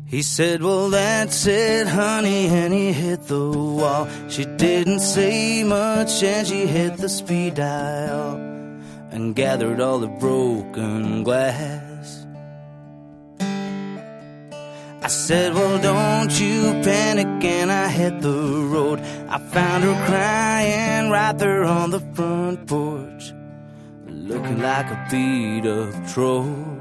He said, well, that's it, honey, and he hit the wall. She didn't say much, and she hit the speed dial and gathered all the broken glass. I said, well, don't you panic, and I hit the road. I found her crying right there on the front porch, looking like a beat-up troll.